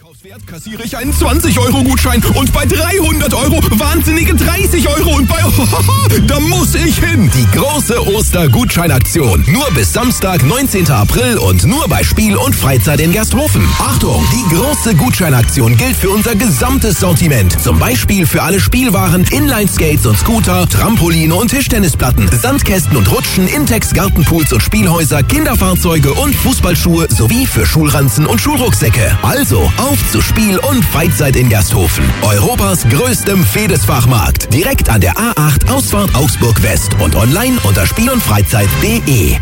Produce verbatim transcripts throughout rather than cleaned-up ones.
Einkaufswert kassiere ich einen zwanzig Euro Gutschein und bei dreihundert Euro wahnsinnige dreißig Euro und bei... da muss ich hin! Die große Ostergutscheinaktion. Nur bis Samstag, neunzehnten April und nur bei Spiel und Freizeit in Gersthofen. Achtung, die große Gutscheinaktion gilt für unser gesamtes Sortiment. Zum Beispiel für alle Spielwaren, Inline-Skates und Scooter, Trampoline und Tischtennisplatten, Sandkästen und Rutschen, Intex Gartenpools und Spielhäuser, Kinderfahrzeuge und Fußballschuhe sowie für Schulranzen und Schulrucksäcke. Also auf zu Spiel und Freizeit in Gersthofen. Europas größtem Fedesfachmarkt. Direkt an der A acht Ausfahrt Augsburg West und online unter spiel und freizeit punkt de.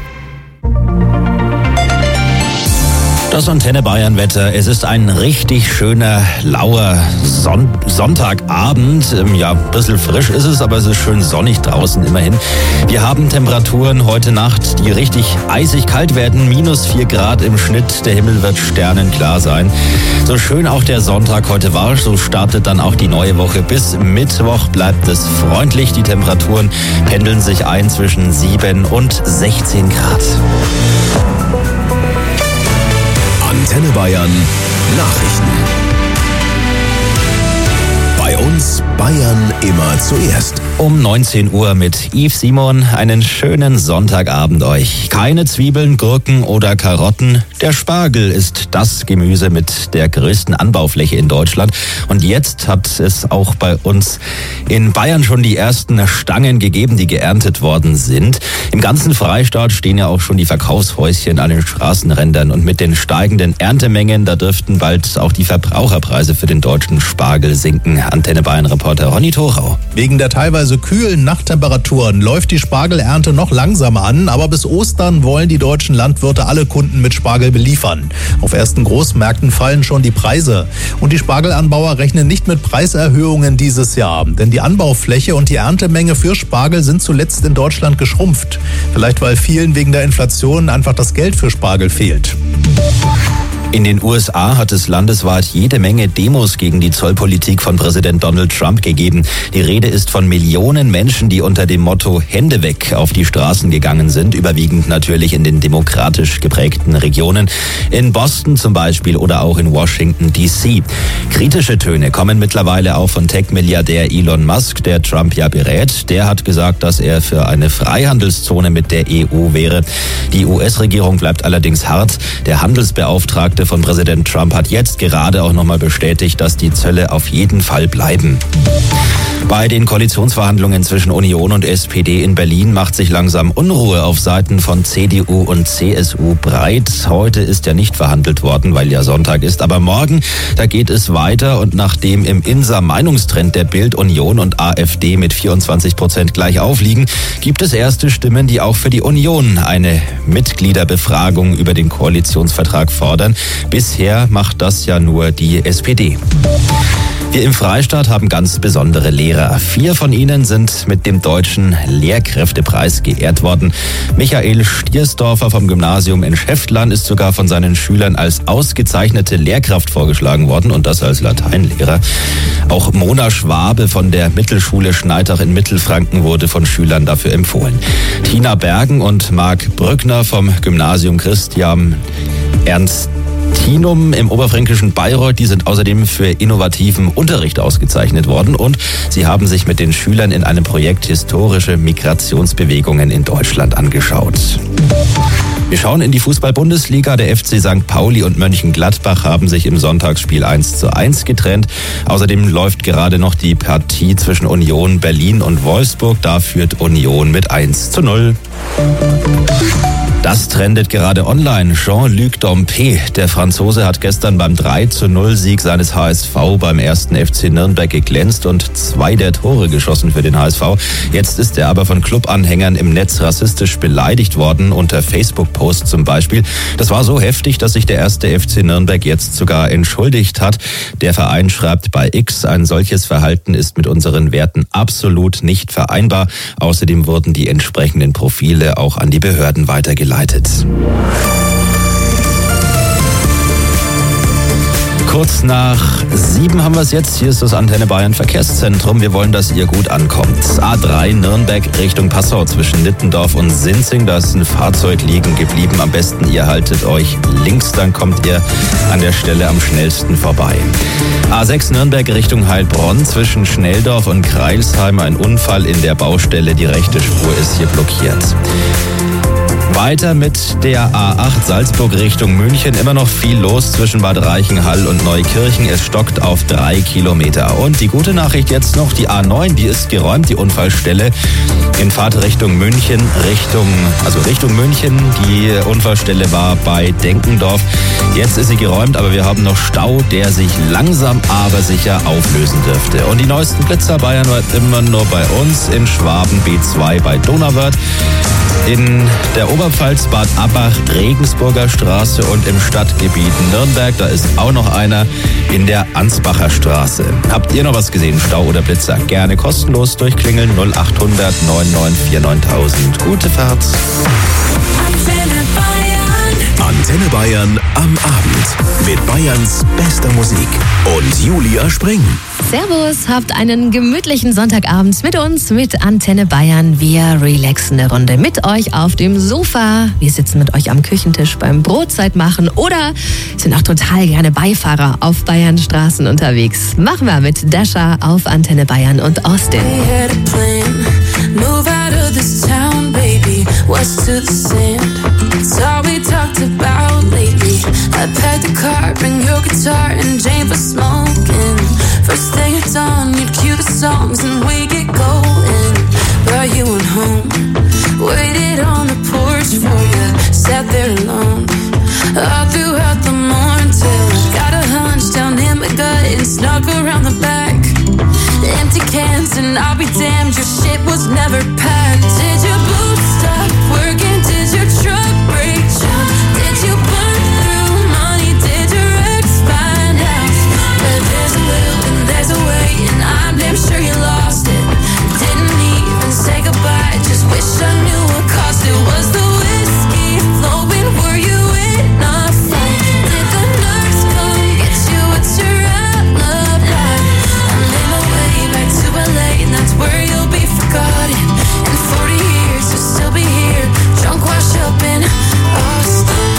Das Antenne Bayern Wetter. Es ist ein richtig schöner, lauer Son- Sonntagabend. Ja, ein bisschen frisch ist es, aber es ist schön sonnig draußen immerhin. Wir haben Temperaturen heute Nacht, die richtig eisig kalt werden. Minus vier Grad im Schnitt. Der Himmel wird sternenklar sein. So schön auch der Sonntag heute war, so startet dann auch die neue Woche. Bis Mittwoch bleibt es freundlich. Die Temperaturen pendeln sich ein zwischen sieben und sechzehn Grad. Antenne Bayern Nachrichten. Bei uns Bayern immer zuerst. Um neunzehn Uhr mit Yves Simon. Einen schönen Sonntagabend euch. Keine Zwiebeln, Gurken oder Karotten. Der Spargel ist das Gemüse mit der größten Anbaufläche in Deutschland. Und jetzt hat es auch bei uns in Bayern schon die ersten Stangen gegeben, die geerntet worden sind. Im ganzen Freistaat stehen ja auch schon die Verkaufshäuschen an den Straßenrändern. Und mit den steigenden Erntemengen, da dürften bald auch die Verbraucherpreise für den deutschen Spargel sinken. Antenne Bayern-Reporter Ronny Thorau. Wegen der teilweise kühlen Nachttemperaturen läuft die Spargelernte noch langsamer an, aber bis Ostern wollen die deutschen Landwirte alle Kunden mit Spargel beliefern. Auf ersten Großmärkten fallen schon die Preise. Und die Spargelanbauer rechnen nicht mit Preiserhöhungen dieses Jahr. Denn die Anbaufläche und die Erntemenge für Spargel sind zuletzt in Deutschland geschrumpft. Vielleicht weil vielen wegen der Inflation einfach das Geld für Spargel fehlt. In den U S A hat es landesweit jede Menge Demos gegen die Zollpolitik von Präsident Donald Trump gegeben. Die Rede ist von Millionen Menschen, die unter dem Motto Hände weg auf die Straßen gegangen sind, überwiegend natürlich in den demokratisch geprägten Regionen. In Boston zum Beispiel oder auch in Washington D C. Kritische Töne kommen mittlerweile auch von Tech-Milliardär Elon Musk, der Trump ja berät. Der hat gesagt, dass er für eine Freihandelszone mit der E U wäre. Die U S-Regierung bleibt allerdings hart. Der Handelsbeauftragte von Präsident Trump hat jetzt gerade auch nochmal bestätigt, dass die Zölle auf jeden Fall bleiben. Bei den Koalitionsverhandlungen zwischen Union und S P D in Berlin macht sich langsam Unruhe auf Seiten von C D U und C S U breit. Heute ist ja nicht verhandelt worden, weil ja Sonntag ist. Aber morgen, da geht es weiter. Und nachdem im I N S A-Meinungstrend der Bild, Union und AfD mit vierundzwanzig Prozent gleich aufliegen, gibt es erste Stimmen, die auch für die Union eine Mitgliederbefragung über den Koalitionsvertrag fordern. Bisher macht das ja nur die S P D. Wir im Freistaat haben ganz besondere Lehrer. Vier von ihnen sind mit dem Deutschen Lehrkräftepreis geehrt worden. Michael Stiersdorfer vom Gymnasium in Schäftlarn ist sogar von seinen Schülern als ausgezeichnete Lehrkraft vorgeschlagen worden und das als Lateinlehrer. Auch Mona Schwabe von der Mittelschule Schneidach in Mittelfranken wurde von Schülern dafür empfohlen. Tina Bergen und Marc Brückner vom Gymnasium Christian Ernst Tinum im oberfränkischen Bayreuth, die sind außerdem für innovativen Unterricht ausgezeichnet worden und sie haben sich mit den Schülern in einem Projekt historische Migrationsbewegungen in Deutschland angeschaut. Wir schauen in die Fußball-Bundesliga. Der F C Sankt Pauli und Mönchengladbach haben sich im Sonntagsspiel eins zu eins getrennt. Außerdem läuft gerade noch die Partie zwischen Union Berlin und Wolfsburg. Da führt Union mit eins zu null. Das trendet gerade online. Jean-Luc Dompe, der Franzose, hat gestern beim drei zu null Sieg seines H S V beim ersten F C Nürnberg geglänzt und zwei der Tore geschossen für den H S V. Jetzt ist er aber von Clubanhängern im Netz rassistisch beleidigt worden, unter Facebook-Posts zum Beispiel. Das war so heftig, dass sich der erste F C Nürnberg jetzt sogar entschuldigt hat. Der Verein schreibt bei X, ein solches Verhalten ist mit unseren Werten absolut nicht vereinbar. Außerdem wurden die entsprechenden Profile auch an die Behörden weitergeleitet. Kurz nach sieben haben wir es jetzt. Hier ist das Antenne Bayern Verkehrszentrum. Wir wollen, dass ihr gut ankommt. A drei Nürnberg Richtung Passau zwischen Nittendorf und Sinzing. Da ist ein Fahrzeug liegen geblieben. Am besten ihr haltet euch links, dann kommt ihr an der Stelle am schnellsten vorbei. A sechs Nürnberg Richtung Heilbronn zwischen Schnelldorf und Kreilsheim. Ein Unfall in der Baustelle. Die rechte Spur ist hier blockiert. Weiter mit der A acht Salzburg Richtung München. Immer noch viel los zwischen Bad Reichenhall und Neukirchen. Es stockt auf drei Kilometer. Und die gute Nachricht jetzt noch, die A neun, die ist geräumt, die Unfallstelle. In Fahrt Richtung München, Richtung, also Richtung München. Die Unfallstelle war bei Denkendorf. Jetzt ist sie geräumt, aber wir haben noch Stau, der sich langsam aber sicher auflösen dürfte. Und die neuesten Blitzer Bayern immer nur bei uns in Schwaben B zwei bei Donauwörth. In der Oberpfalz Bad Abbach, Regensburger Straße und im Stadtgebiet Nürnberg, da ist auch noch einer in der Ansbacher Straße. Habt ihr noch was gesehen, Stau oder Blitzer? Gerne kostenlos durchklingeln null acht hundert neun neun vier neuntausend. Gute Fahrt. Antenne Bayern. Antenne Bayern am Abend mit Bayerns bester Musik und Julia Spring. Servus, habt einen gemütlichen Sonntagabend mit uns, mit Antenne Bayern. Wir relaxen eine Runde mit euch auf dem Sofa. Wir sitzen mit euch am Küchentisch beim Brotzeit machen oder sind auch total gerne Beifahrer auf Bayernstraßen unterwegs. Machen wir mit Dasha auf Antenne Bayern und Austin. We had a plan, move out of this town, baby, west to the sand. It's all we talked about lately. I packed the car, bring your guitar and Jane for smoking. First thing it's on, you'd cue the songs and we get going. Brought you on home, waited on the porch for you, sat there alone, all throughout the morning till I got a hunch down in my gut and snuck around the back. Empty cans and I'll be damned, your shit was never packed. Did your boots stop working? Did your truck break down? Did you burn through money? Did your ex find out? But there's a will and there's a way, and I'm damn sure you lost it. Didn't even say goodbye, just wish I knew what cost it. Was the whiskey flowing? Were you in a fight? Did the nurse come get you? What's your alibi? I made my way back to L A, and that's where you'll be forgotten. In forty years you'll still be here, drunk, washed up in Austin.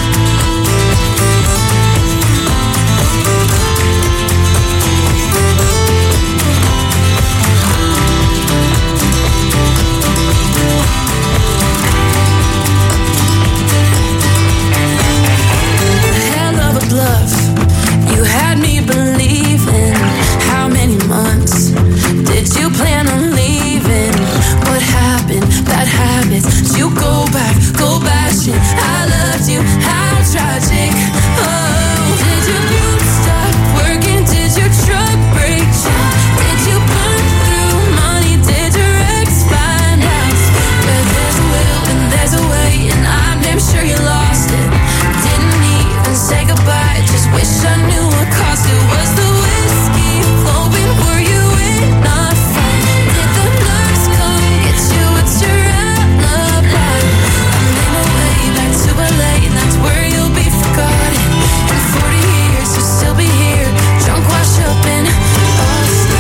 Hell of a bluff, you had me believing. How many months did you plan on leaving? What happened? Bad habits. Did you go back, go bashing? I loved you, how tragic. Oh, did your boots stop working? Did your truck break down? Did you burn through money? Did your ex find out? But there's a will and there's a way, and I'm damn sure you lost it. Didn't even say goodbye, just wish I knew what cost it. Was the whiskey flowing? Were you in a fight? Did the nurse come get you? What's your alibi? I made my way back to L A, and that's where you'll be forgotten. In forty years you'll still be here, drunk, washed up in Austin.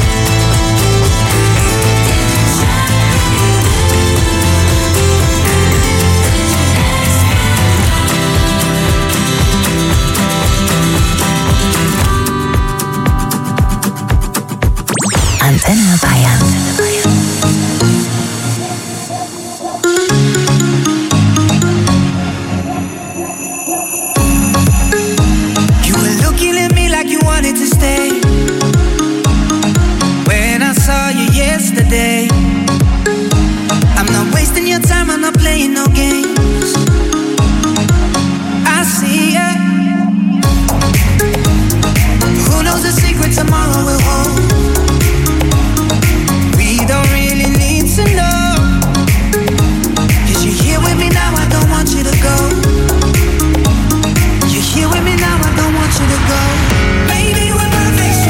Antenne Bayern. You were looking at me like you wanted to stay. When I saw you yesterday, I'm not wasting your time, I'm not playing no games. I see ya. Who knows the secret tomorrow will hold? We don't really need to know. Cause you're here with me now, I don't want you to go. You're here with me now, I don't want you to go. Baby, we're perfect.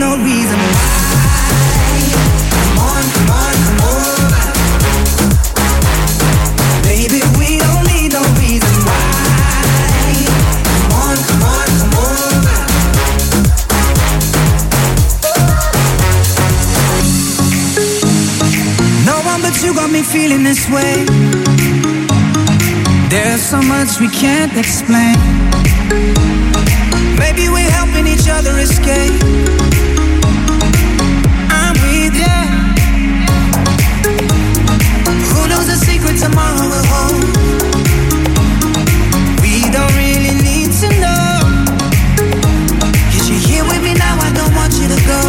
no reason why. Come on, come on, come over. Baby, we don't need no reason why. Come on, come on, come over. No one but you got me feeling this way. There's so much we can't explain. Maybe we're helping each other escape. I'm with ya. Who knows the secret tomorrow will hold? We don't really need to know. 'Cause you're here with me now, I don't want you to go.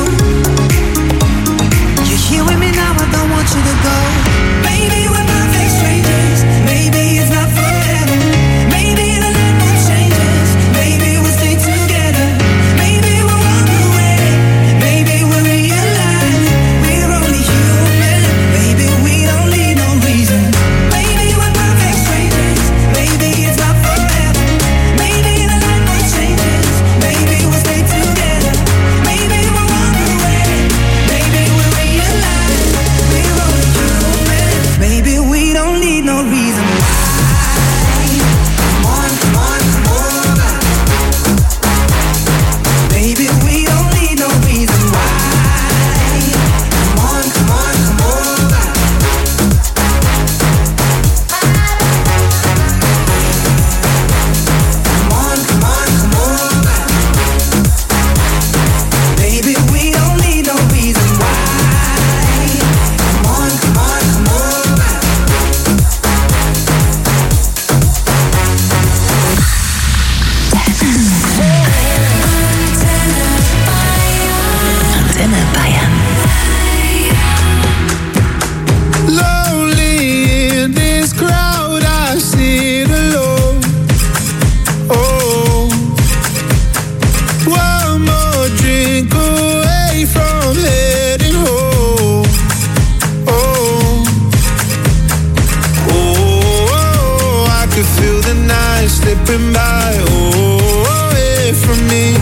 You're here with me now, I don't want you to go. Maybe we're perfect strangers. Maybe it's not forever. Maybe the night won't change us. Maybe we'll stay together. Maybe we'll walk away. Maybe we'll realize we're only human. Maybe we don't need no reason. Maybe we're perfect strangers. Maybe it's not forever. Maybe the night won't change us. Maybe we'll stay together. Maybe we'll walk away. Maybe we'll realize we're only human. Maybe we don't need no reason why. Come on, come on, come over. Baby, we don't need no reason why. Come on, come on, come over. Come on, come on, come over. Baby, we don't need no reason why. Come on, come on, come over. Antenne Bayern. Lonely in this crowd, I sit alone. Oh, one more drink away from heading home. Oh, oh, I could feel the night slipping by. Oh, away from me.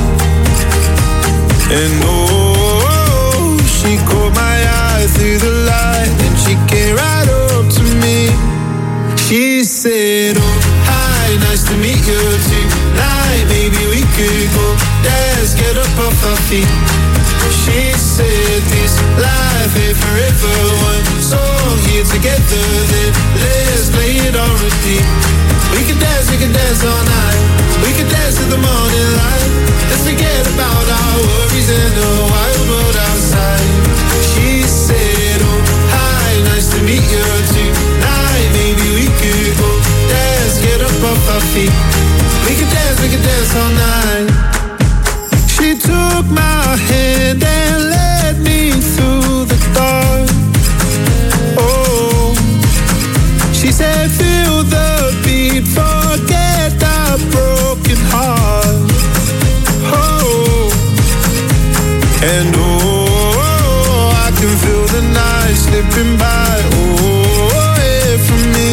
And oh, she caught my eye through the light, and she came right up to me. She said, oh, hi, nice to meet you tonight. Maybe we could go dance, get up off our feet. She said, this life ain't forever. One song here together, then let's play it on repeat. We can dance, we can dance all night. We can dance to the morning light. Let's forget about our worries and the wild world outside. She said, oh, hi, nice to meet you tonight. Maybe we could go dance, get up off our feet. We can dance, we can dance all night. She took my hand and led me through the dark. Oh, she said, feel the beat, forget our broken heart. Oh, and oh, I can feel the night slipping by. Oh, away from me.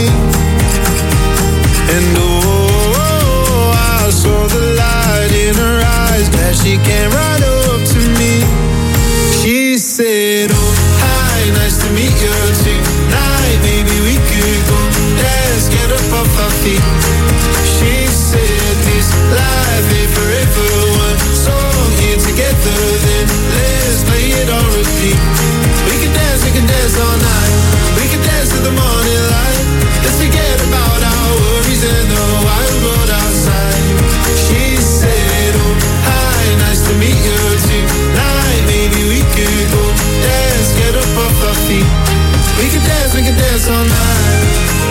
And oh, I saw the light in her eyes. Glad she came right up to me. She said, oh, hi, nice to meet you tonight. Maybe we could go dance, get up off our feet. She said, this life ain't forever. One song here together, then let's play it on repeat. We can dance, we can dance all night. We can dance to the morning light. Let's forget about our worries and the wild world outside. She said, oh, hi, nice to meet you tonight. Maybe we could go dance, get up off our feet. We can dance, we can dance all night.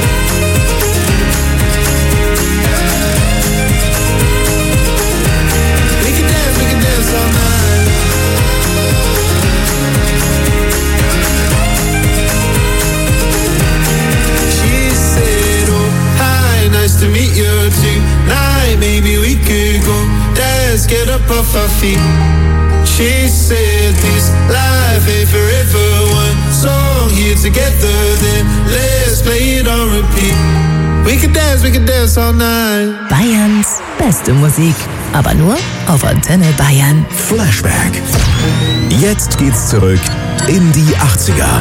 We can dance, we can dance all night. She said, oh, hi, nice to meet you tonight. Maybe we could go dance, get up off our feet. She said, this life ain't forever. One song here together, then let's play it on repeat. We can dance, we can dance all night. Bayerns beste Musik. Aber nur auf Antenne Bayern. Flashback. Jetzt geht's zurück in die achtziger.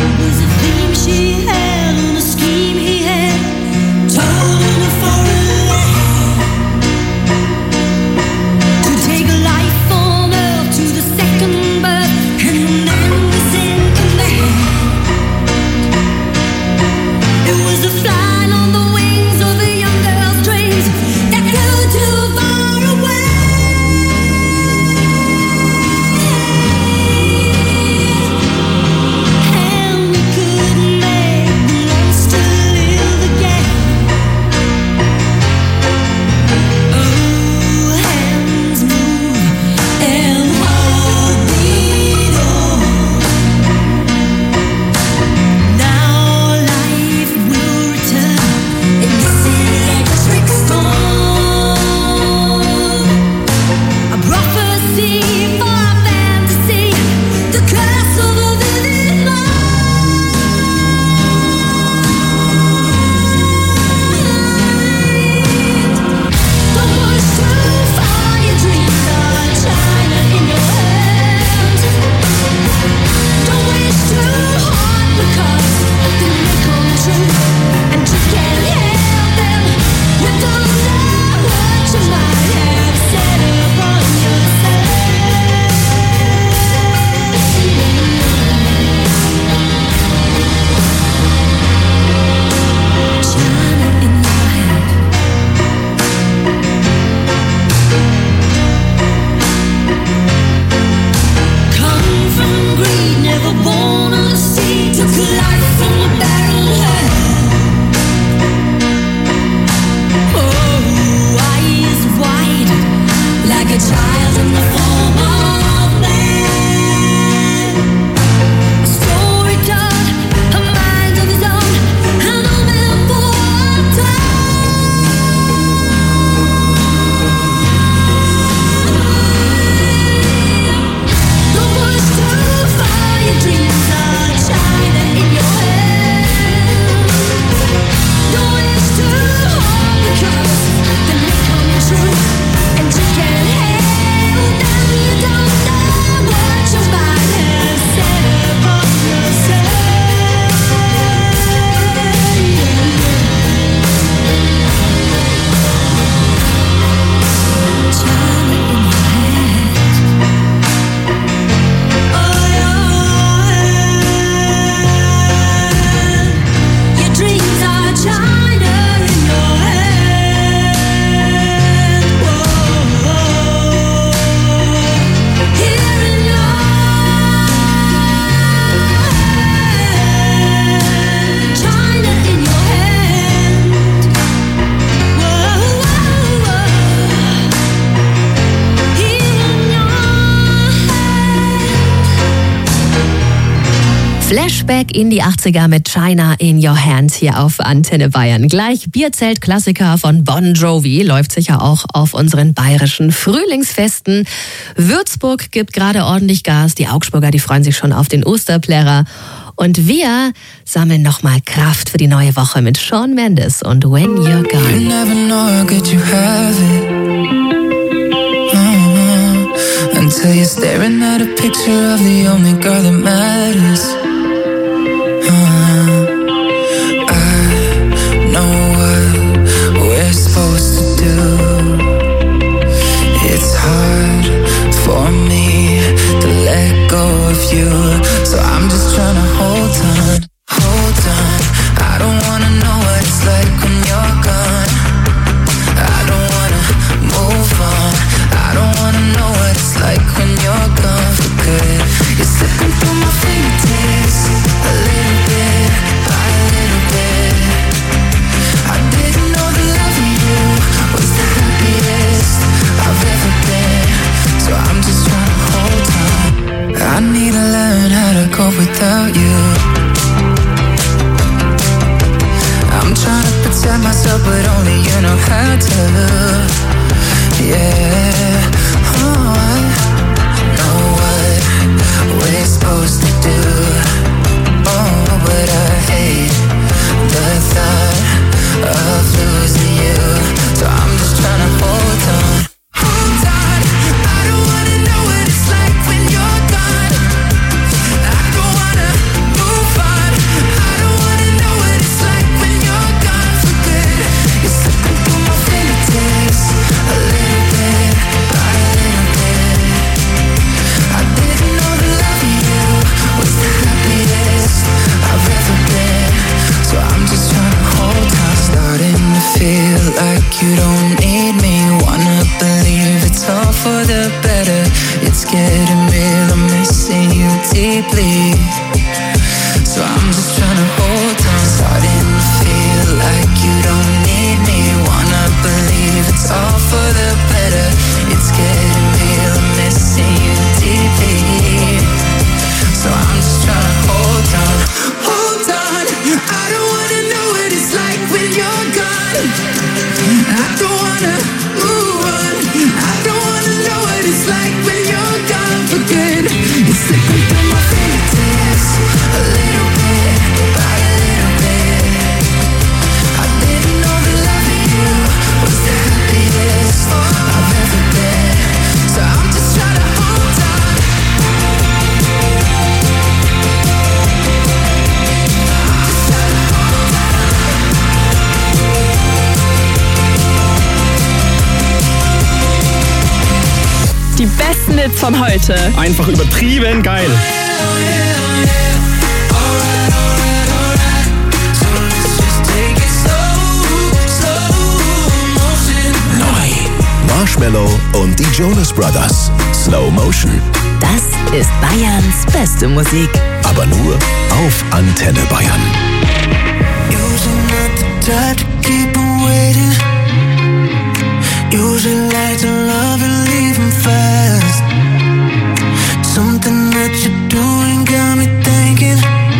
Flashback in die achtziger mit China in Your Hand hier auf Antenne Bayern. Gleich Bierzelt-Klassiker von Bon Jovi läuft sicher auch auf unseren bayerischen Frühlingsfesten. Würzburg gibt gerade ordentlich Gas. Die Augsburger, die freuen sich schon auf den Osterplärrer. Und wir sammeln nochmal Kraft für die neue Woche mit Shawn Mendes und When You're Gone. You never know how good you have it. Uh-huh. Until you're staring at a picture of the only girl that matters. Uh-huh. I know what we're supposed to do. It's hard for me to let go of you, so I'm just trying to hold on, hold on. I don't wanna know what it's like when you're gone. I don't wanna move on. I don't wanna know what it's like when you're gone for good. You're slipping through my fingertips, a little bit by a little bit. I didn't know that loving you was the happiest I've ever been, so I'm just trying to hold on. I need to learn how to cope without you. I'm trying to protect myself, but only you know how to. Yeah, oh, I know what we're supposed to do. Oh, but I hate the thought of losing you, so I'm just trying to hold on. getting real, I'm missing you deeply. So I'm just trying to hold on, starting to feel like you don't need me. Wanna believe it's all for the better. It's getting real, I'm missing you deeply. So I'm just trying to hold on, hold on. I don't wanna know what it's like when you're gone. I don't wanna move on. I don't wanna know what it's like when you're gone for good. It's slipping through my fingertips, a little bit, by a little bit. I didn't know that loving you was the happiest I've ever been. So I'm just trying to hold on. Die besten Hits von heute. Einfach übertrieben geil. Neu. Marshmello und die Jonas Brothers. Slow Motion. Das ist Bayerns beste Musik. Aber nur auf Antenne Bayern. Usually not the type to keep on waiting. Usually like to love and leave 'em fast. Something that you're doing got me thinking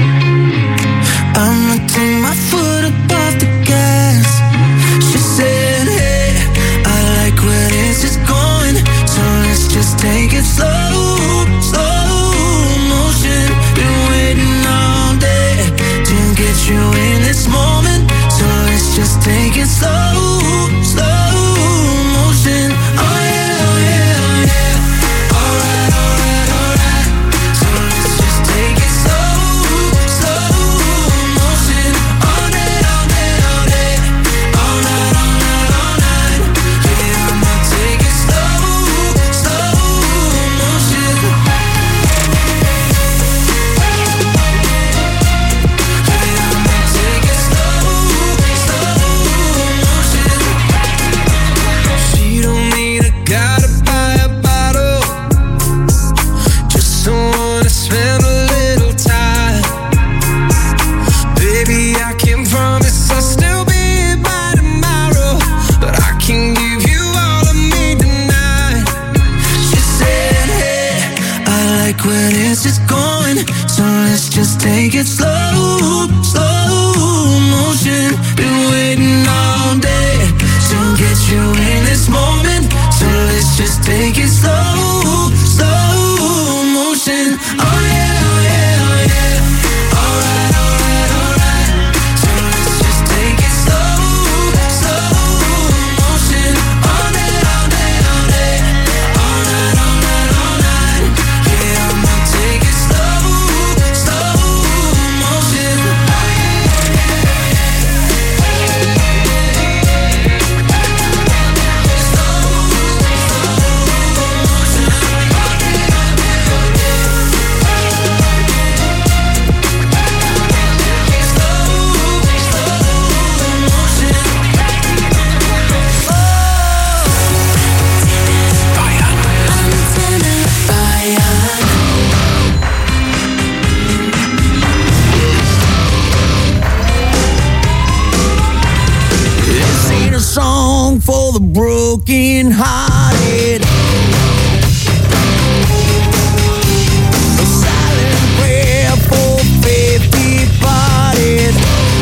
I'ma take my foot up off the gas. She said, hey, I like where this is going, so let's just take it slow, slow motion. Been waiting all day to get you in this moment, so let's just take it slow, slow motion. Oh yeah, oh yeah, oh yeah. Alright, alright, alright. So let's just take it slow, slow motion. All day, all day, all day. All night, all night, all night. Yeah, I'ma take it slow, slow motion. Yeah, I'ma take it slow, slow motion. She don't need a guy to buy a bottle, just someone to spend a little time. Baby, I can promise I'll still be here by tomorrow, but I can give you all of me tonight. She said, hey, I like where this is going, so let's just take it slow, slow motion. Been waiting all day to get you in this moment, so let's just take it slow, slow motion. Oh yeah, oh yeah, oh yeah. Alright, alright, alright. So let's just take it slow, slow motion. All day, all day, all day. All night, all night, all night. Yeah, I'ma take it slow, slow motion. Oh yeah, oh yeah, oh yeah. This ain't a song for the broken hearted. A silent prayer for faith departed.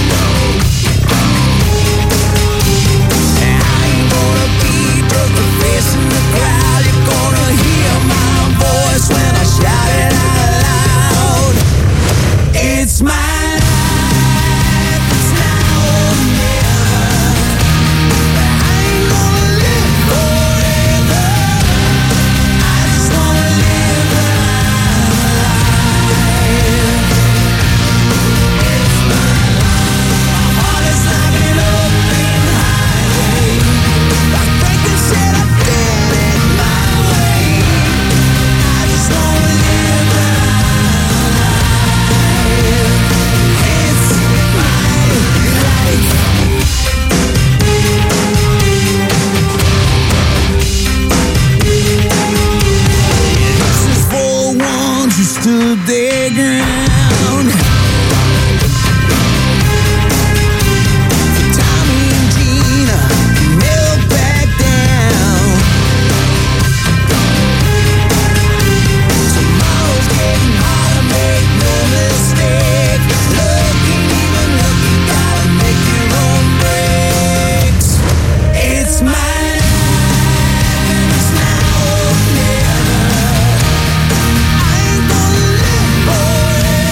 I ain't gonna be just a face in the crowd. You're gonna hear my voice when I shout it out loud. It's my life, it's now or never. I ain't gonna live forever. I just wanna live my life. It's my life. My heart is like an open highway. I think I said I did it my way. I just wanna live my life. playground. Tommy and Gina never back down. Tomorrow's getting harder, make no mistake. Looking even look, you gotta make your own breaks. It's my life and it's now or never. I ain't gonna live forever.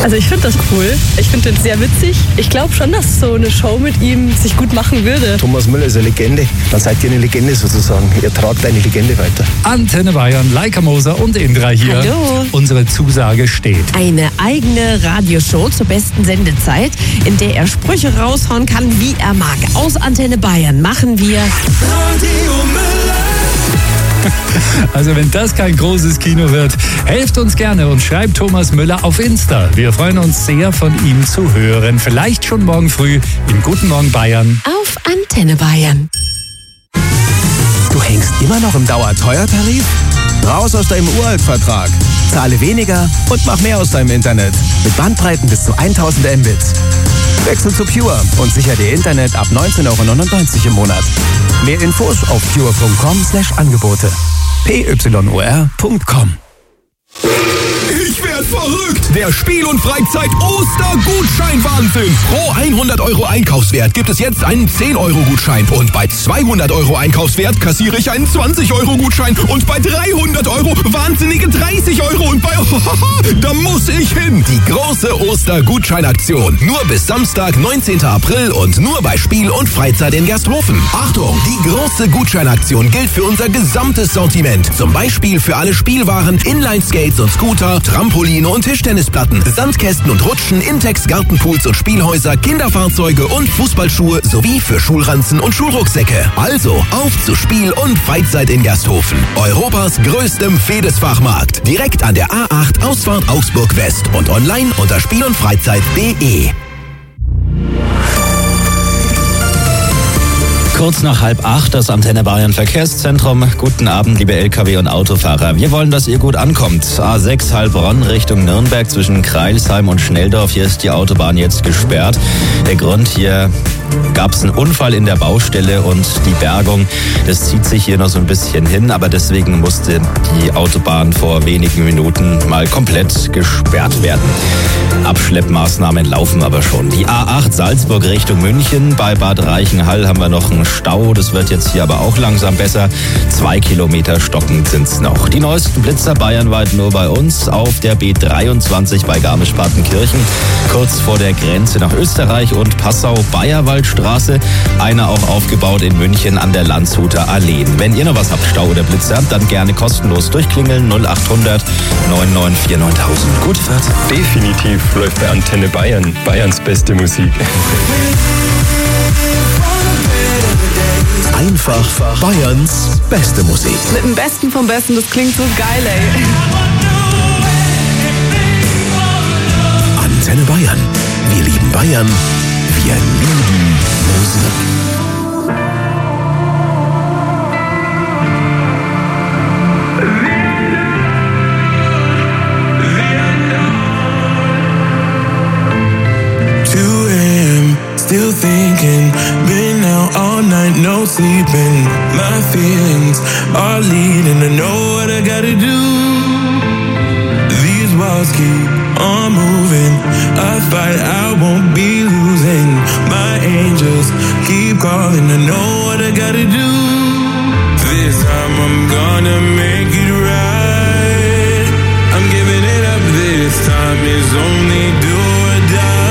Also ich finde das cool. Ich finde den sehr witzig. Ich glaube schon, dass so eine Show mit ihm sich gut machen würde. Thomas Müller ist eine Legende. Dann seid ihr eine Legende sozusagen. Ihr tragt eine Legende weiter. Antenne Bayern, Leica Moser und Indra hier. Hallo. Unsere Zusage steht. Eine eigene Radioshow zur besten Sendezeit, in der er Sprüche raushauen kann, wie er mag. Aus Antenne Bayern machen wir Radio Müller. Also wenn das kein großes Kino wird, helft uns gerne und schreibt Thomas Müller auf Insta. Wir freuen uns sehr, von ihm zu hören. Vielleicht schon morgen früh im Guten Morgen Bayern. auf Antenne Bayern. Du hängst immer noch im Dauerteuertarif? Raus aus deinem Uraltvertrag. Zahle weniger und mach mehr aus deinem Internet. Mit Bandbreiten bis zu tausend Mbits. Wechsel zu Pure und sicher dir Internet ab neunzehn Euro neunundneunzig im Monat. Mehr Infos auf pure punkt com slash Angebote. p y o r punkt com. Ich werd verrückt! Der Spiel- und Freizeit-Ostergutschein-Wahnsinn! Pro hundert Euro Einkaufswert gibt es jetzt einen zehn Euro Gutschein. Und bei zweihundert Euro Einkaufswert kassiere ich einen zwanzig Euro Gutschein. Und bei dreihundert Euro wahnsinnige dreißig Euro. Und bei... da muss ich hin! Die große Ostergutscheinaktion. Nur bis Samstag, neunzehnten April und nur bei Spiel- und Freizeit in Gersthofen. Achtung! Die große Gutscheinaktion gilt für unser gesamtes Sortiment. Zum Beispiel für alle Spielwaren, Inline-Skates und Scooter, Trampoline und Tischtennisplatten, Sandkästen und Rutschen, Intex, Gartenpools und Spielhäuser, Kinderfahrzeuge und Fußballschuhe sowie für Schulranzen und Schulrucksäcke. Also auf zu Spiel- und Freizeit in Gersthofen. Europas größtem Fedesfachmarkt. Direkt an der A acht Ausfahrt Augsburg West und online unter spiel und freizeit punkt de. Kurz nach halb acht, das Antenne Bayern Verkehrszentrum. Guten Abend, liebe L K W- und Autofahrer. Wir wollen, dass ihr gut ankommt. A sechs Heilbronn Richtung Nürnberg zwischen Kreilsheim und Schnelldorf. Hier ist die Autobahn jetzt gesperrt. Der Grund, hier gab es einen Unfall in der Baustelle und die Bergung, das zieht sich hier noch so ein bisschen hin. Aber deswegen musste die Autobahn vor wenigen Minuten mal komplett gesperrt werden. Abschleppmaßnahmen laufen aber schon. Die A acht Salzburg Richtung München. Bei Bad Reichenhall haben wir noch einen Stau. Das wird jetzt hier aber auch langsam besser. Zwei Kilometer stockend sind's noch. Die neuesten Blitzer bayernweit nur bei uns auf der B dreiundzwanzig bei Garmisch-Partenkirchen. Kurz vor der Grenze nach Österreich und Passau-Bayerwaldstraße. Einer auch aufgebaut in München an der Landshuter Allee. Wenn ihr noch was habt, Stau oder Blitzer, dann gerne kostenlos durchklingeln. null achthundert neun neun vier neuntausend. Gute Fahrt. Definitiv läuft bei Antenne Bayern Bayerns beste Musik. Einfach Bayerns beste Musik. Mit dem Besten vom Besten, das klingt so geil, ey. Antenne Bayern. Wir lieben Bayern. Wir lieben Musik. two a.m. Still thinking, been out all night, no sleeping. My feelings are leading to know what I gotta do. These walls keep on moving. I fight, I won't be losing. My angels keep calling to know what I gotta do. This time I'm gonna make it right. I'm giving it up, this time is only do or die.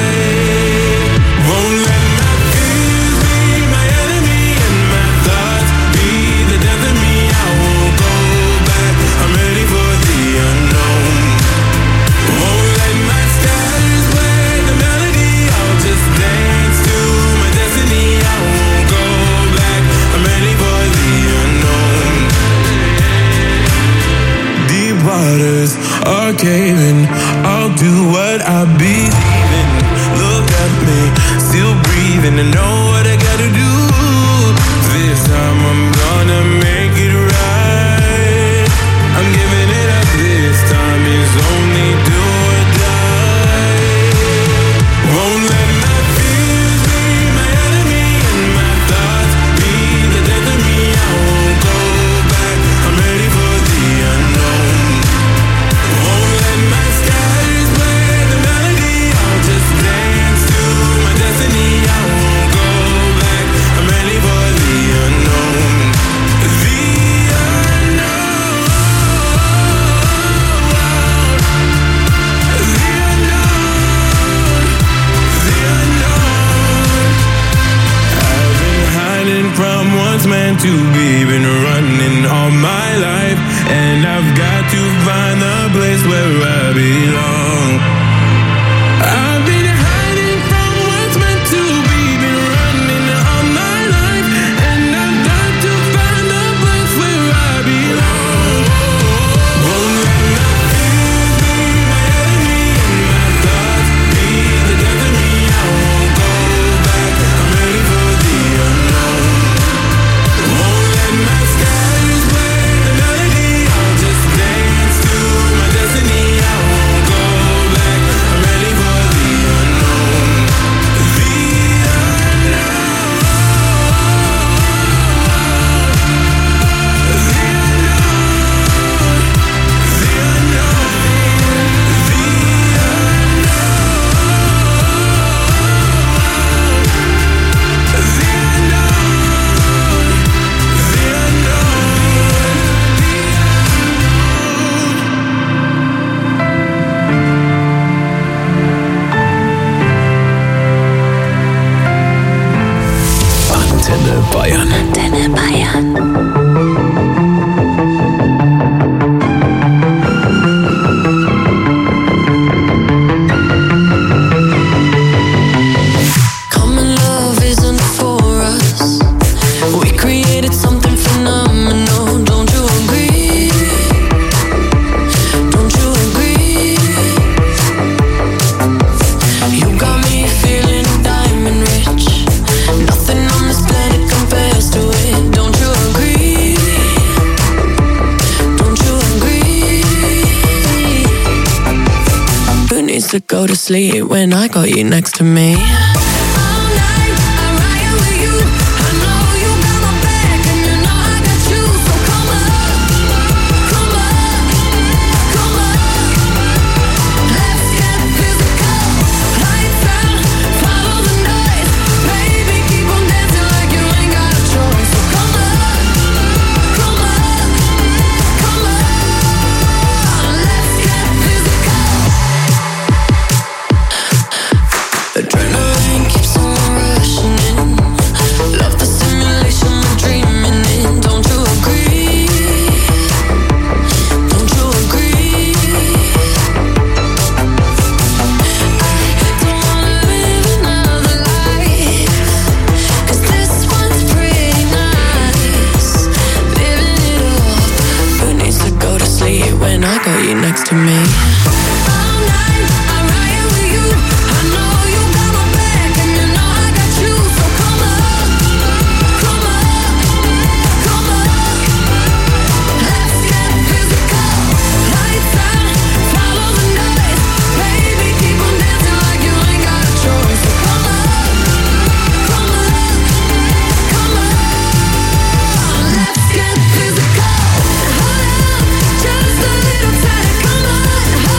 Won't let my fears be my enemy and my thoughts be the death of me. I won't go back, I'm ready for the unknown. Won't let my stars play the melody, I'll just dance to my destiny. I won't go back, I'm ready for the unknown. Deep waters are caving, I'll do what I believe in. Look at me, still breathing and know what I gotta do. This time I'm gonna make it right. I'm giving it up, this time is only do or die. Won't let my fears be my enemy and my thoughts be the death of me. I won't go back, I'm ready for the unknown. Won't let my skies play the melody, meant to be. Been running all my life, and I've got to find the place where I belong. I've been hiding from what's meant to be. Been running all my life, and I've got to find the place where I belong. Won't let my fears be my enemy, and my thoughts be the death of me. I won't go back. I'm ready for the unknown. Won't let my skies play the melody. I'll just dance to my destiny. I won't go back. I'm ready for the unknown. The unknown. The unknown. The Antenne Bayern. Antenne Bayern. Common love isn't for us. We created something phenomenal. Don't you agree? Don't you agree? You got me feeling diamond rich. Nothing on this planet compares to it. Don't you agree? Don't you agree? Who needs to go to sleep when I got you next to me? Adrenaline keeps on rushing in. Love the simulation we're dreaming in. Don't you agree? Don't you agree? I don't wanna live another life, 'cause this one's pretty nice. Living it up. Who needs to go to sleep when I got you next to me? Just a little time, come on.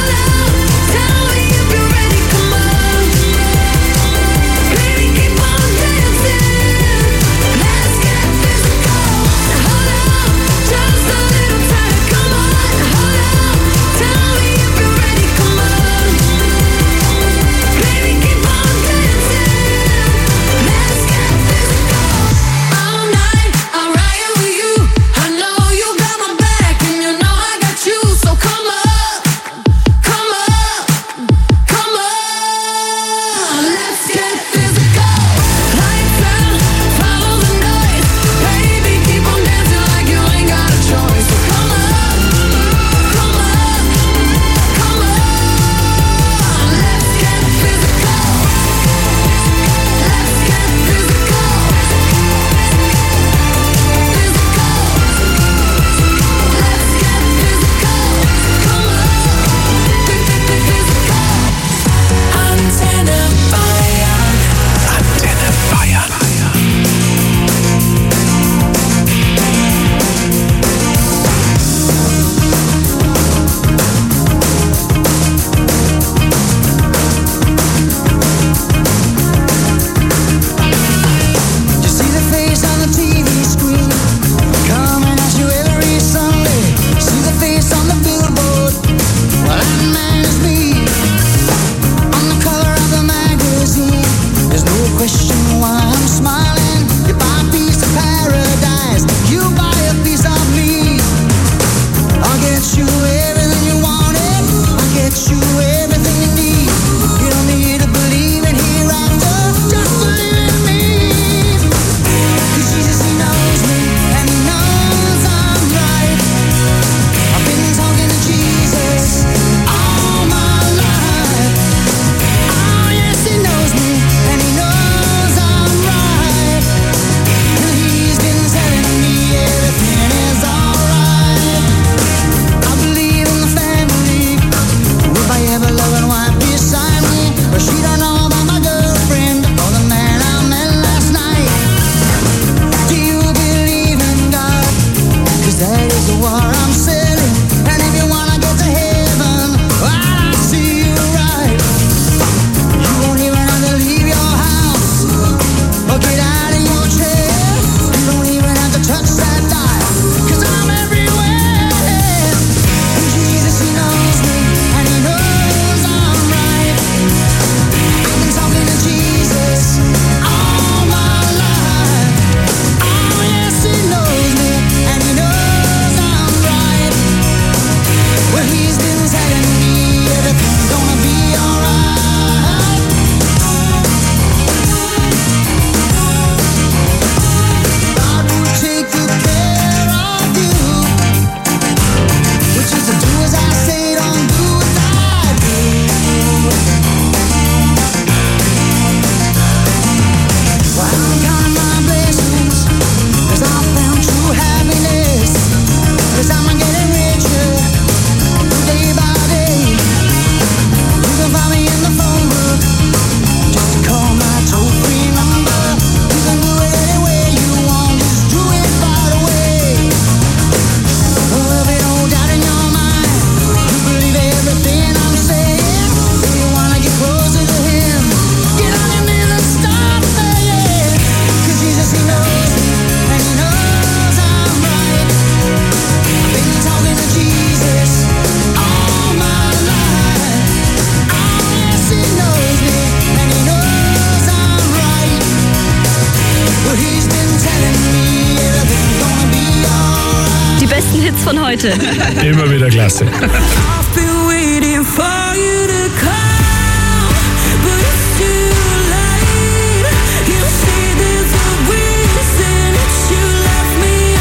besten Hits von heute. Immer wieder klasse. I've been waiting for you to come, but it's too late. You say there's a reason that you left me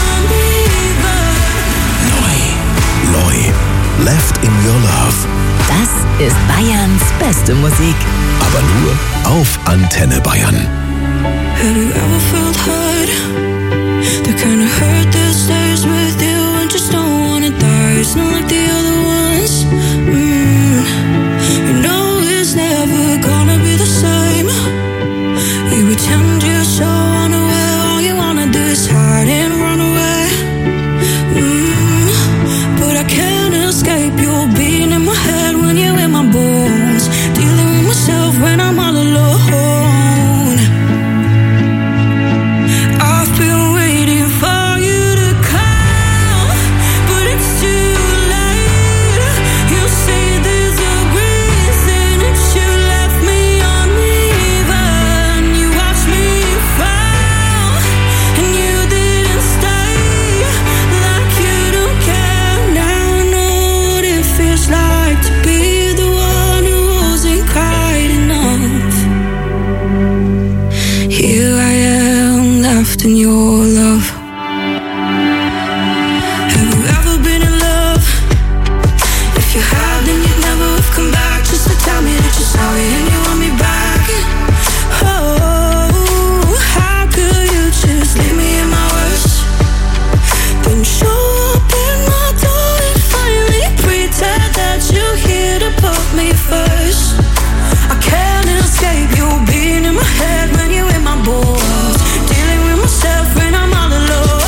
uneven. Neu. Neu. Left in Your Love. Das ist Bayerns beste Musik. Aber nur auf Antenne Bayern. Have you ever felt hurt? The kind of hurt that stays with you and just don't wanna die. It's not like the other ones. Mm. You know it's never gonna be the same. You pretend you're so unaware. All you wanna do is hide and run away. Mm. But I can't escape your being in my head when you're in my bones. Dealing with myself when I'm all alone. I've been waiting for you to come, but it's too late. You say there's a reason that you left me uneven. You watched me fall, and you didn't stay. Like you don't care. Now I know what it feels like to be the one who wasn't quite enough. Here I am, left in your love. Have you ever been in love? If you have, then you'd never have come back just to tell me that you're sorry and you want me back. Oh, how could you just leave me in my worst? Then show up in my door and finally pretend that you're here to put me first. I can't escape you being in my head when you're in my bones. Dealing with myself when I'm all alone.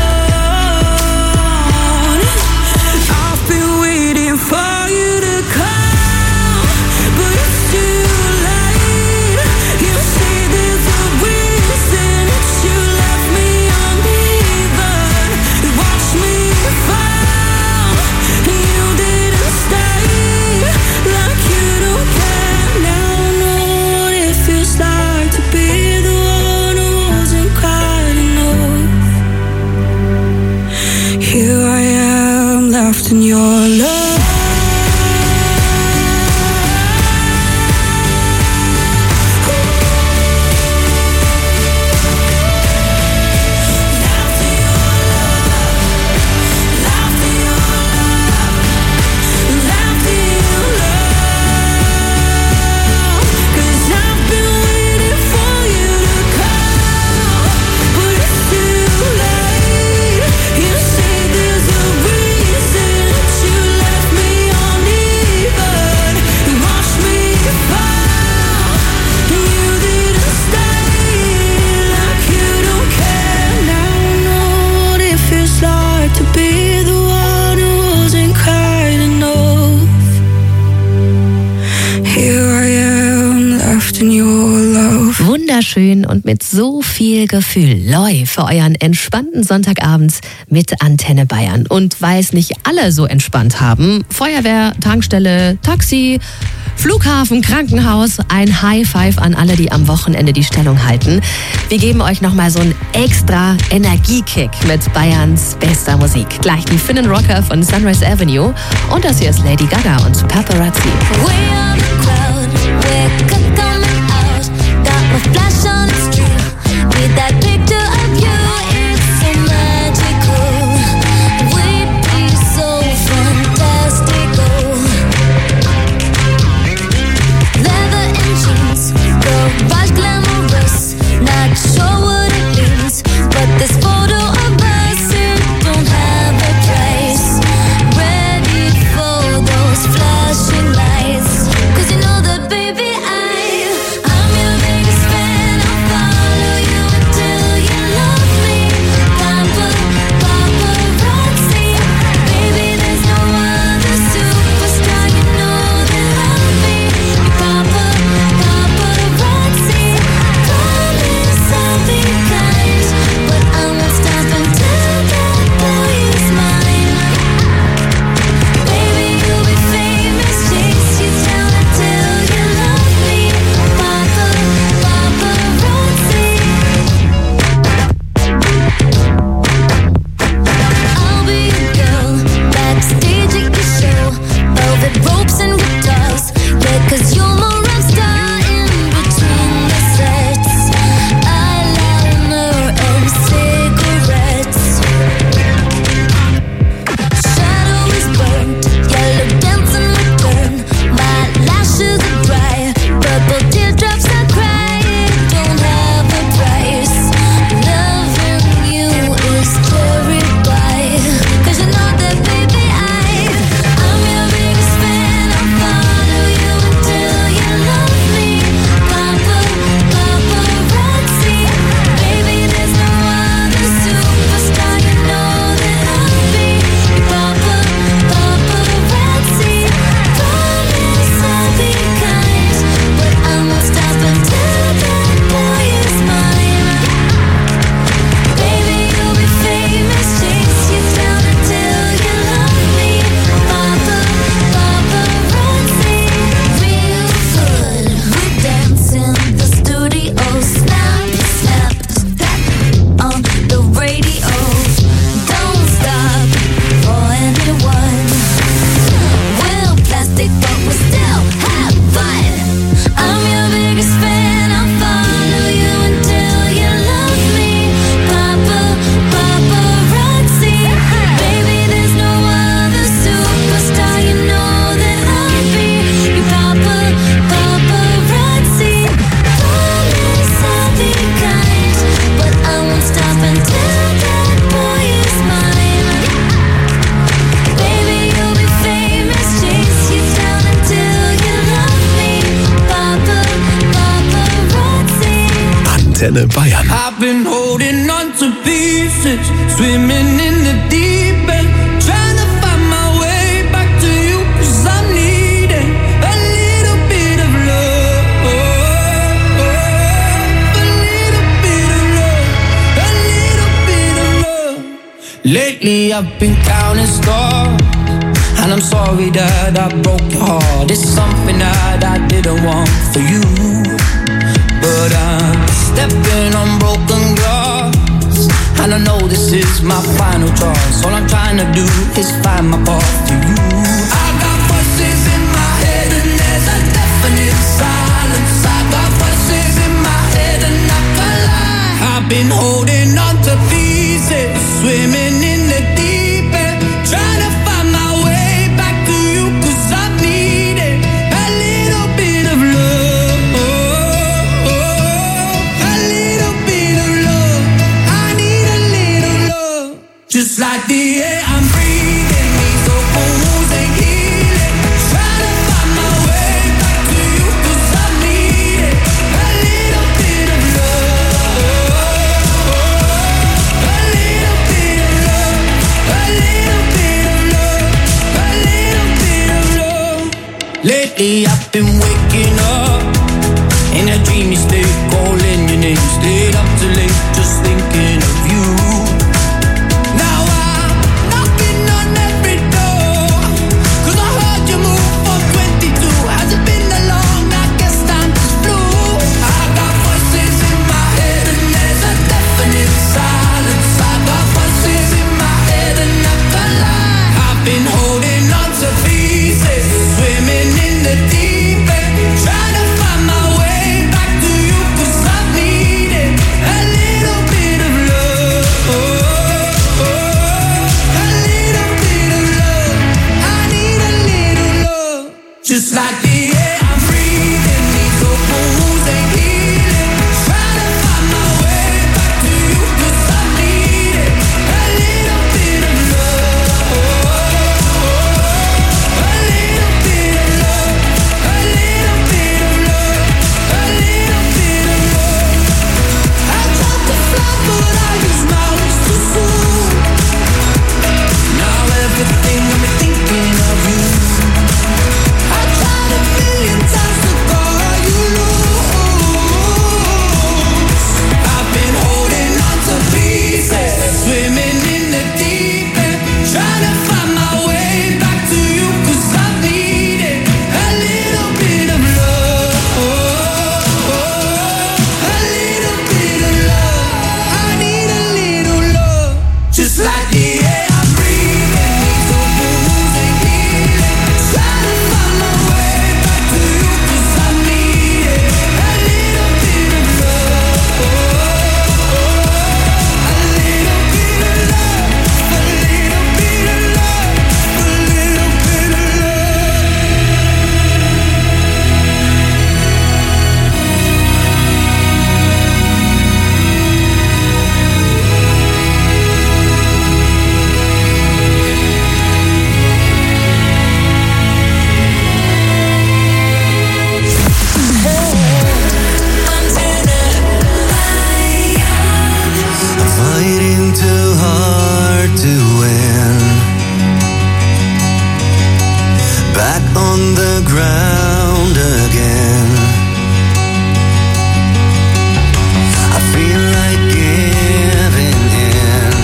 I've been waiting for you to come, but it's too late. You say there's a reason that you left me uneven. You watched me fall, and you didn't stay. Like you don't care. Now I know what it feels like to be the one who wasn't quite enough. Here I am, left in your love. Wunderschön und mit so viel Gefühl. Loi für euren entspannten Sonntagabend mit Antenne Bayern. Und weil es nicht alle so entspannt haben, Feuerwehr, Tankstelle, Taxi, Flughafen, Krankenhaus, ein High Five an alle, die am Wochenende die Stellung halten. Wir geben euch nochmal so einen extra Energiekick mit Bayerns bester Musik. Gleich die Finn and Rocker von Sunrise Avenue. Und das hier ist Lady Gaga und Paparazzi. Flash on the street with that picture of you, it's so magical. We'd be so fantastical. Leather and jeans, garage glamorous. Not sure what it means, but this photo of us, it don't have a price. Ready for those flashing lights, 'cause you know that baby I I'm your biggest fan. I'll follow you until Antenne Bayern. I've been holding on to pieces, swimming in the deep end, trying to find my way back to you, 'cause I'm needing a little bit of love, a little bit of love, a little bit of love. Lately I've been counting stars, and I'm sorry that I broke your heart. It's something that I didn't want for you, but I'm stepping on broken glass, and I know this is my final choice. All I'm trying to do is find my path to you. I got voices in my head and there's a definite silence. I got voices in my head and I can't lie. I've been holding on to pieces, swimming in the deep end, trying to find my way back to you, 'cause I needed a little bit of love, a little bit of love. I need a little love, just like the air I'm breathing. These open wounds ain't healing, trying to find my way back to you, 'cause I needed a little bit of love, a little bit of love, a little bit of love, a little bit of love. Lately I've been waking up in a dreamy state, calling your name, stayed up too late, just thinking of you. Now I'm knocking on every door, 'cause I heard you move from twenty-two. Has it been that long? I guess time just flew. I got voices in my head and there's a definite silence. I got voices in my head and I can't lie. I've been holding on to pieces, swimming in the deep end, trying to find my way back to you, 'cause I needed a little bit of love, a little bit of love. I need a little love, just like the air I'm breathing. These open wounds ain't healing, trying to find my way back to you, 'cause I needed a little bit of love, a little bit of love, a little bit of love, a little bit of love. I tried to fly but I used my wings too soon. Now everything got me thinking of you. I tried a million times to call you loose. I've been holding on to pieces, swimming in the deep end, trying to find my way back to you, 'cause I needed a little bit of love, a little bit of love. I need a little love, just like the air I'm breathing. These open wounds ain't healing, trying to find my way back to you, 'cause I needed a little bit of love, a little bit of love, a little bit of love, a little bit of Fighting too hard to win. Back on the ground again. I feel like giving in,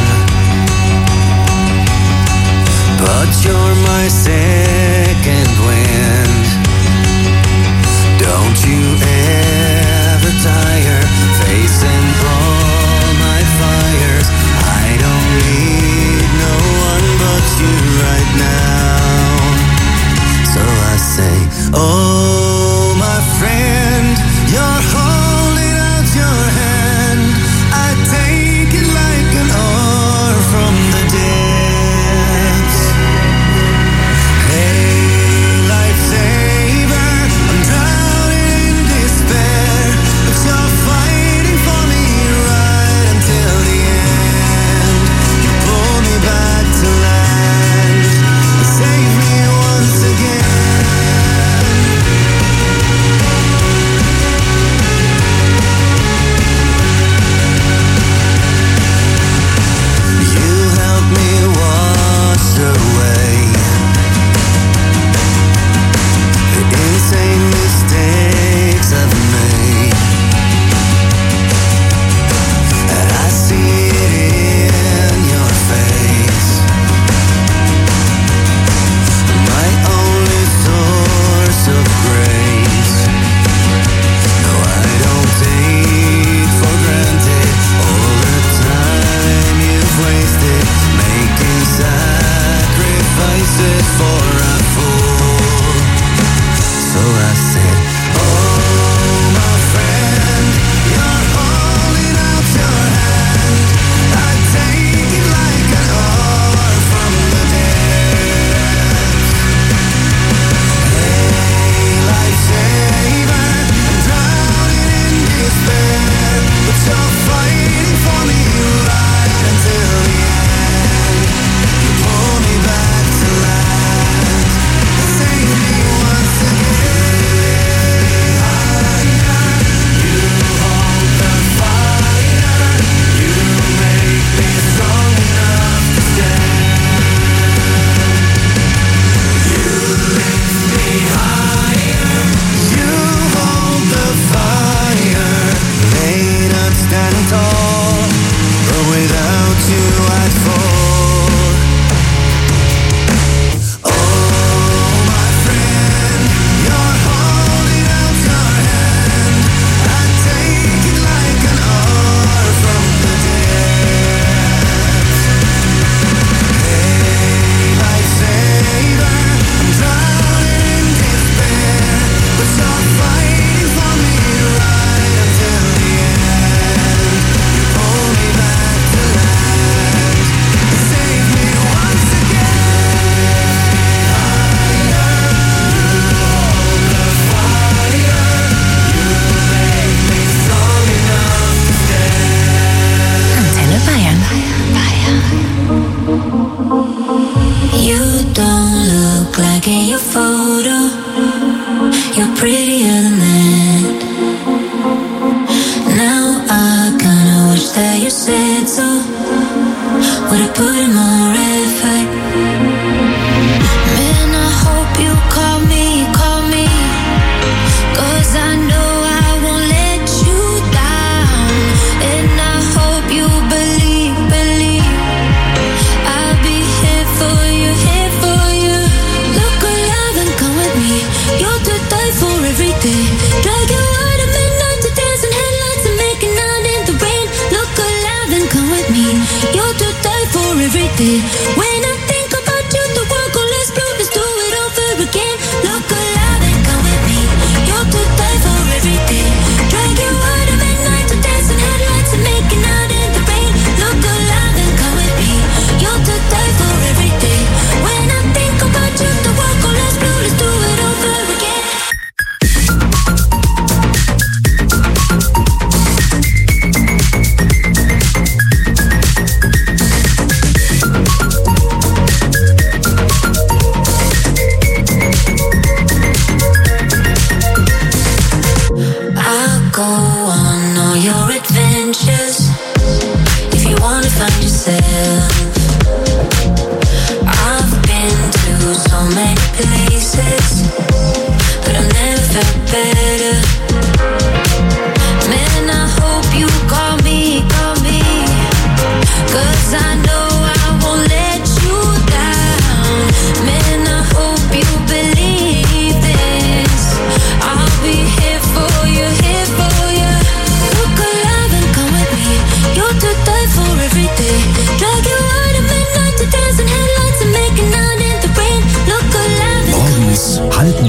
but you're my second wind. Don't you ever tire facing all my fires. I don't need no one but you right now. So I say, oh my friend, you're holding out your hand. I take it like an oar from the depths.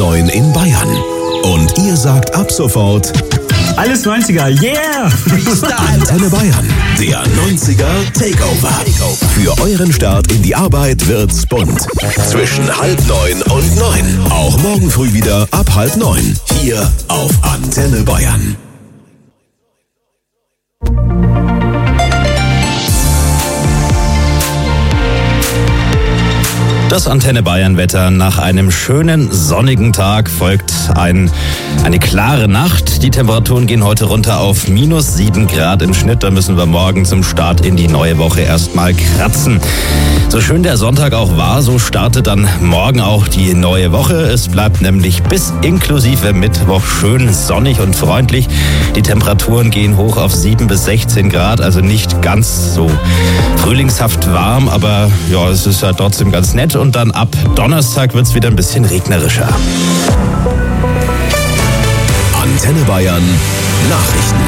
neun in Bayern. Und ihr sagt ab sofort alles neunziger, yeah! Antenne Bayern, der neunziger Takeover. Für euren Start in die Arbeit wird's bunt. Zwischen halb neun und neun. Auch morgen früh wieder ab halb neun. Hier auf Antenne Bayern. Das Antenne Bayern Wetter. Nach einem schönen sonnigen Tag folgt ein, eine klare Nacht. Die Temperaturen gehen heute runter auf minus sieben Grad im Schnitt. Da müssen wir morgen zum Start in die neue Woche erstmal kratzen. So schön der Sonntag auch war, so startet dann morgen auch die neue Woche. Es bleibt nämlich bis inklusive Mittwoch schön sonnig und freundlich. Die Temperaturen gehen hoch auf sieben bis sechzehn Grad, also nicht ganz so frühlingshaft warm, aber ja, es ist ja trotzdem ganz nett. Und dann ab Donnerstag wird es wieder ein bisschen regnerischer. Antenne Bayern Nachrichten.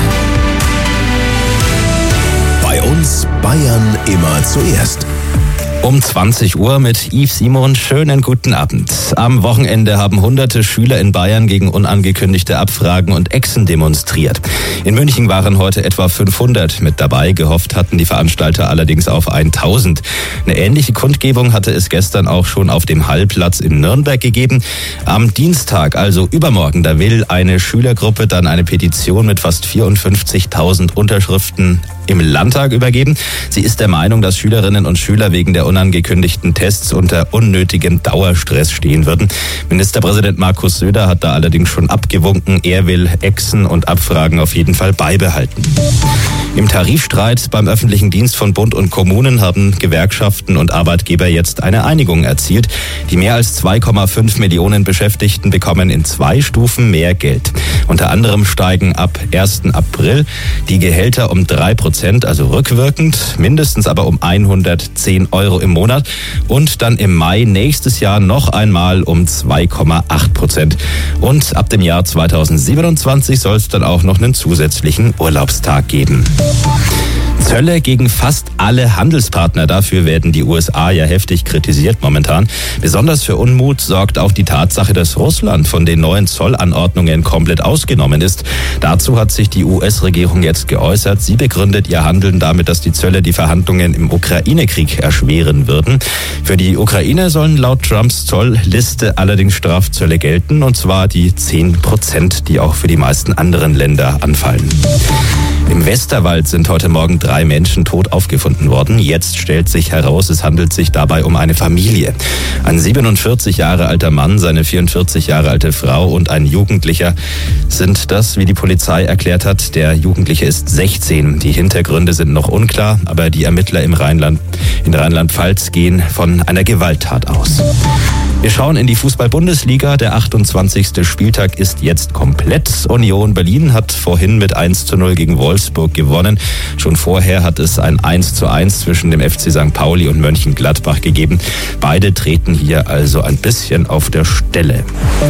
Bei uns Bayern immer zuerst. Um zwanzig Uhr mit Yves Simon. Schönen guten Abend. Am Wochenende haben hunderte Schüler in Bayern gegen unangekündigte Abfragen und Exen demonstriert. In München waren heute etwa fünfhundert mit dabei. Gehofft hatten die Veranstalter allerdings auf tausend. Eine ähnliche Kundgebung hatte es gestern auch schon auf dem Hallplatz in Nürnberg gegeben. Am Dienstag, also übermorgen, da will eine Schülergruppe dann eine Petition mit fast vierundfünfzigtausend Unterschriften im Landtag übergeben. Sie ist der Meinung, dass Schülerinnen und Schüler wegen der unangekündigten Tests unter unnötigem Dauerstress stehen würden. Ministerpräsident Markus Söder hat da allerdings schon abgewunken. Er will Exen und Abfragen auf jeden Fall beibehalten. Im Tarifstreit beim öffentlichen Dienst von Bund und Kommunen haben Gewerkschaften und Arbeitgeber jetzt eine Einigung erzielt. Die mehr als zwei Komma fünf Millionen Beschäftigten bekommen in zwei Stufen mehr Geld. Unter anderem steigen ab ersten April die Gehälter um drei Prozent, also rückwirkend, mindestens aber um hundertzehn Euro im Monat und dann im Mai nächstes Jahr noch einmal um zwei Komma acht Prozent. Und ab dem Jahr zweitausendsiebenundzwanzig soll es dann auch noch einen zusätzlichen Urlaubstag geben. Zölle gegen fast alle Handelspartner. Dafür werden die U S A ja heftig kritisiert momentan. Besonders für Unmut sorgt auch die Tatsache, dass Russland von den neuen Zollanordnungen komplett ausgenommen ist. Dazu hat sich die U S-Regierung jetzt geäußert. Sie begründet ihr Handeln damit, dass die Zölle die Verhandlungen im Ukraine-Krieg erschweren würden. Für die Ukraine sollen laut Trumps Zollliste allerdings Strafzölle gelten, und zwar die zehn Prozent, die auch für die meisten anderen Länder anfallen. Im Westerwald sind heute Morgen drei Menschen tot aufgefunden worden. Jetzt stellt sich heraus, es handelt sich dabei um eine Familie. Ein siebenundvierzig Jahre alter Mann, seine vierundvierzig Jahre alte Frau und ein Jugendlicher sind das, wie die Polizei erklärt hat. Der Jugendliche ist sechzehn. Die Hintergründe sind noch unklar, aber die Ermittler im Rheinland, in Rheinland-Pfalz gehen von einer Gewalttat aus. Wir schauen in die Fußball-Bundesliga. Der achtundzwanzigste Spieltag ist jetzt komplett. Union Berlin hat vorhin mit eins zu null gegen Wolfsburg gewonnen. Schon vorher hat es ein eins zu eins zwischen dem F C Sankt Pauli und Mönchengladbach gegeben. Beide treten hier also ein bisschen auf der Stelle.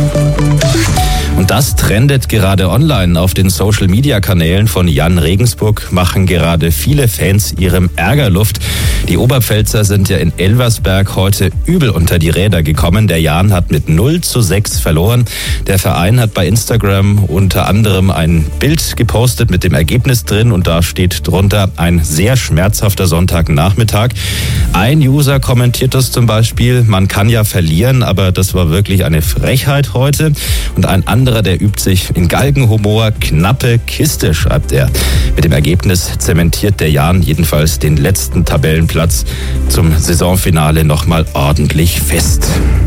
Und das trendet gerade online. Auf den Social-Media-Kanälen von Jan Regensburg machen gerade viele Fans ihrem Ärger Luft. Die Oberpfälzer sind ja in Elversberg heute übel unter die Räder gekommen. Der Jan hat mit null zu sechs verloren. Der Verein hat bei Instagram unter anderem ein Bild gepostet mit dem Ergebnis drin und da steht drunter: ein sehr schmerzhafter Sonntagnachmittag. Ein User kommentiert das zum Beispiel: man kann ja verlieren, aber das war wirklich eine Frechheit heute. Und ein anderer, der übt sich in Galgenhumor: knappe Kiste, schreibt er. Mit dem Ergebnis zementiert der Jan jedenfalls den letzten Tabellenplatz zum Saisonfinale nochmal ordentlich fest.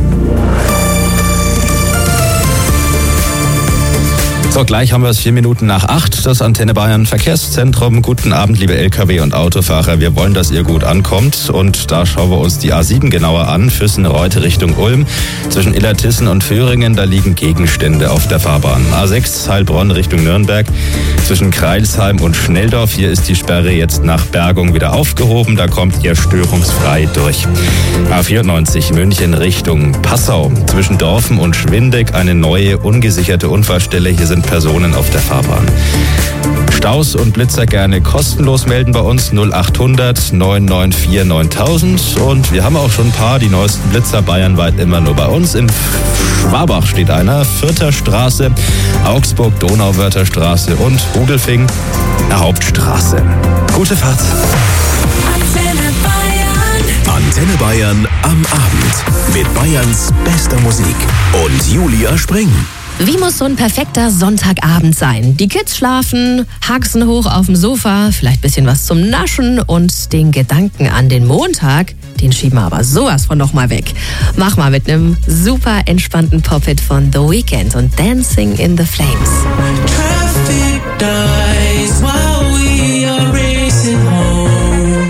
So, gleich haben wir es vier Minuten nach acht. Das Antenne Bayern Verkehrszentrum. Guten Abend, liebe L K W- und Autofahrer. Wir wollen, dass ihr gut ankommt. Und da schauen wir uns die A sieben genauer an. Füssen-Reute Richtung Ulm. Zwischen Illertissen und Föhringen, da liegen Gegenstände auf der Fahrbahn. A sechs Heilbronn Richtung Nürnberg. Zwischen Kreilsheim und Schnelldorf. Hier ist die Sperre jetzt nach Bergung wieder aufgehoben. Da kommt ihr störungsfrei durch. A vierundneunzig München Richtung Passau. Zwischen Dorfen und Schwindeck eine neue ungesicherte Unfallstelle. Hier sind Personen auf der Fahrbahn. Staus und Blitzer gerne kostenlos melden bei uns null acht hundert neun neun vier neuntausend. Und wir haben auch schon ein paar, die neuesten Blitzer bayernweit immer nur bei uns. In Schwabach steht einer, Vierter Straße, Augsburg, Donauwörther Straße und Rudelfing, Hauptstraße. Gute Fahrt. Antenne Bayern. Antenne Bayern am Abend mit Bayerns bester Musik und Julia Spring. Wie muss so ein perfekter Sonntagabend sein? Die Kids schlafen, Haxen hoch auf dem Sofa, vielleicht ein bisschen was zum Naschen und den Gedanken an den Montag, den schieben wir aber sowas von nochmal weg. Mach mal mit einem super entspannten Pop-Hit von The Weeknd und Dancing in the Flames. Traffic dies while we are racing home.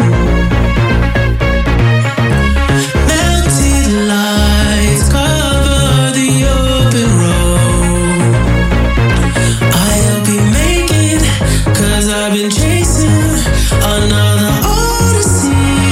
Melted lights cover the open road. I'll be making, cause I've been chasing another odyssey.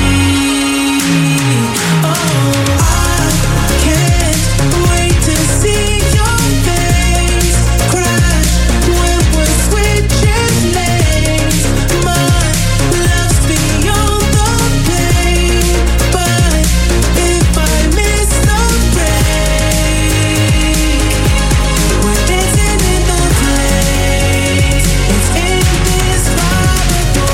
Oh, I can't wait to see your face crash when we're switching lanes. My love's beyond the pain, but if I miss the break, we're dancing in the flames. It's indescribable.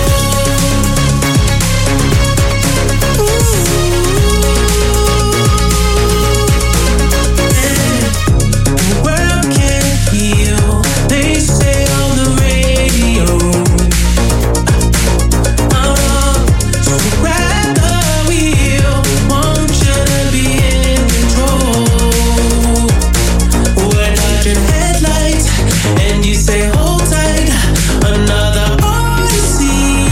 The world can't heal, they say on the radio. Uh, so grab the wheel, want you to be in control. We're dodging headlights, and you say hold tight, another odyssey.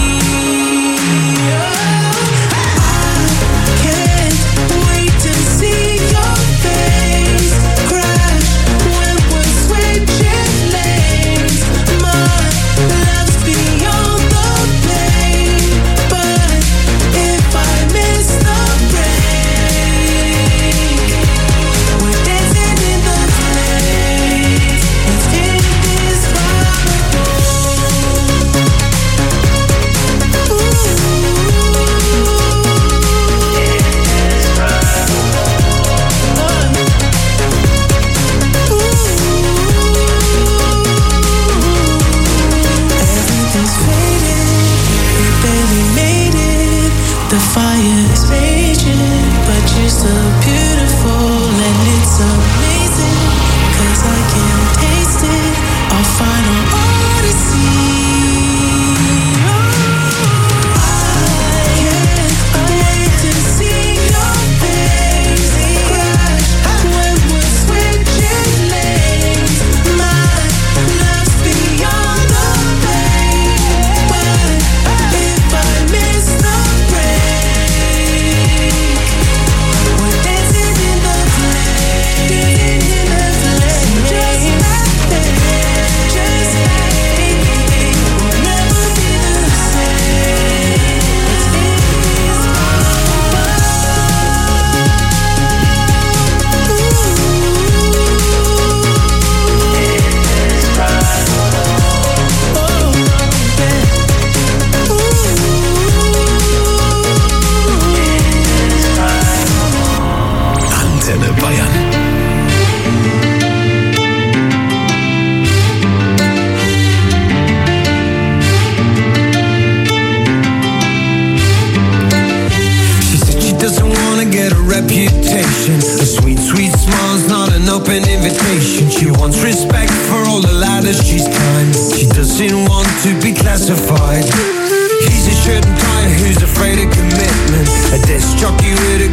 I can't wait to see your face crash when we're switching lanes. My love's beyond the pain, but if I miss the break, we're dancing in the flames. It's indescribable. Everything's faded, we barely made it. The fire is raging, but you're still beautiful and it's amazing. Cause I can taste it, our final odyssey. I can't wait to see your face crash when we're switching lanes. My love's beyond the pain, but if I miss the break, we're dancing in the flames, in the flames, just like that, just like we'll never be the same. It's Antenne Bayern. She said she doesn't wanna get a reputation. A sweet, sweet smile's not an open invitation. She wants respect for all the ladders she's climbed. She doesn't want to be classified. He's a shirt and tie who's afraid of commitment. A disc jockey with a